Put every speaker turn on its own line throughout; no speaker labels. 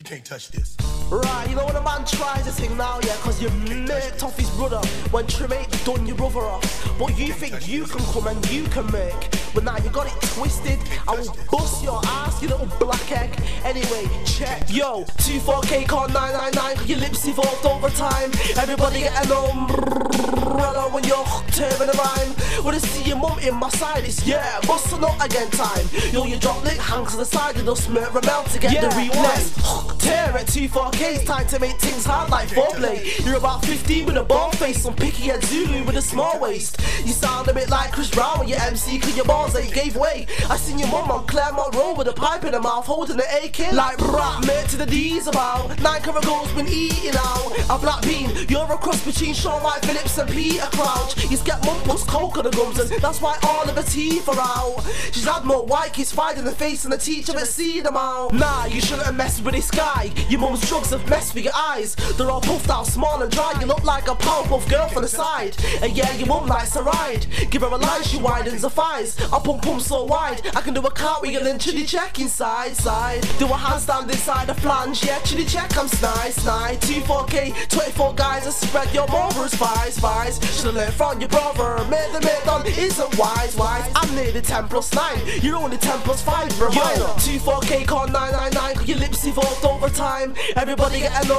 Can't touch this.
Right, you know when a man tries this thing now, yeah, cause you made off his brother when Tremate done your brother off. But you think you can come and you can make. But now you got it twisted. I will bust your ass, you little black egg. Anyway, check. Yo, 24K call 999, your lips evolved over time. Everybody get an umbrella when you're tearing the rhyme. When I see your mum in my side, it's yeah, bust a nut again time. Yo, your drop lick hangs to the side, it'll smear a melt to get the rewind. Tear it 24K, it's time to make things hard like foreplay. You're about 15 with a bald face, some picky head Zulu with a small waist. You sound a bit like Chris Brown when your MC, cause your balls they gave way. I seen your mum on Claremont Road with a pipe in her mouth holding an AK. Like rap, mate to the D's about 9 carat gold's been eating out. A black bean, you're a cross between Shawn White Phillips and Peter Crouch. He's got mum puts coke on the gums and that's why all of her teeth are out. She's had more white kids fight in the face and the teacher but see them out. Nah, you shouldn't have messed with this guy. Your mum's drugs have messed with your eyes. They're all puffed out small and dry. You look like a Powerpuff Girl from the side. And yeah, your mum likes to ride. Give her a line, she widens her thighs. I pump so wide, I can do a cartwheel and chili check inside. Do a handstand inside a flange, yeah, chili check, I'm snide. 24K, 24 guys, and spread your mother's spies. Should've learned from your brother, made the made on isn't wise. I'm nearly 10 plus 9, you're only 10 plus 5, bro. 24K call 999, cause your lips evolved over time. Everybody get an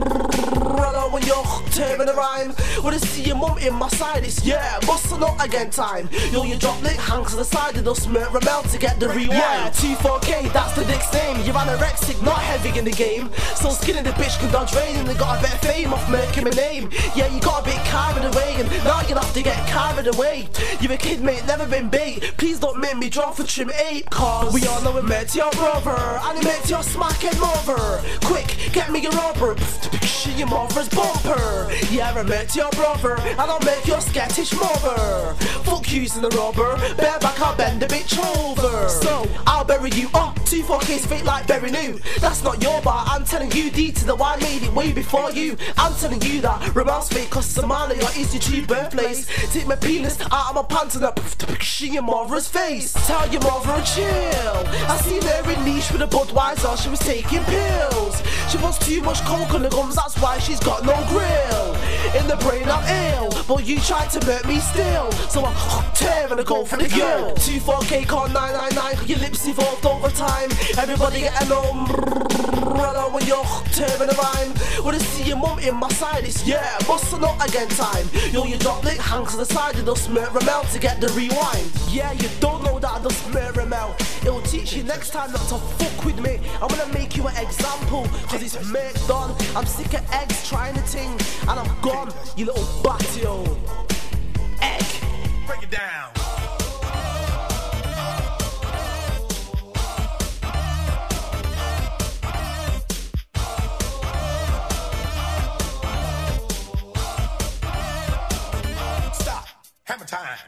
umbrella when you're tearing the rhyme. When I see your mum in my side, it's yeah, bust a nut again time. Yo, your drop lick hangs to the side, it'll smear a melt to get the rewind. Yeah, 24K, that's the dick's name. You're anorexic, not heavy in the game. So skinny the bitch can dodge rain and they got a bit of fame off making a name. Yeah, you got a bit carried away and now you'll have to get carried away. You're a kid mate, never been bait. Please don't make me draw for trim 8, cause we all know it met your brother and it met your smackhead mother. Quick, get me your rubber, your mother's bumper. Yeah, I met your brother and I'll make your skettish mother. Fuck using the rubber, bareback I'll bend a bitch over. So, I'll bury you up, 24K's fake like Berry New. That's not your bar, I'm telling you, D to the Y made it way before you. I'm telling you that Ramal's fake cause Somalia is your true birthplace. Take my penis out of my pants and I your mother's face. Tell your mother to chill. I seen her in niche with a Budweiser, she was taking pills. She wants too much coke on the gums, that's why she's got no grill. In the brain I'm ill, but you tried to hurt me still. So I'm tearing to go for the kill. 24K call 999, cause your lips evolved over time. Everybody get an umbrella when you're tearing the rhyme. When I see your mum in my side, it's yeah, bust a nut again time. Yo, your drop lick hangs to the side, it'll smear a melt to get the rewind. Yeah, you don't know that it'll smear a melt. It'll teach you next time not to fuck with me. I'm gonna make you an example, cause it's made done. I'm sick of eggs trying to ting, and I'm gone, you little batio. Egg.
Break it down. Stop. Hammer time.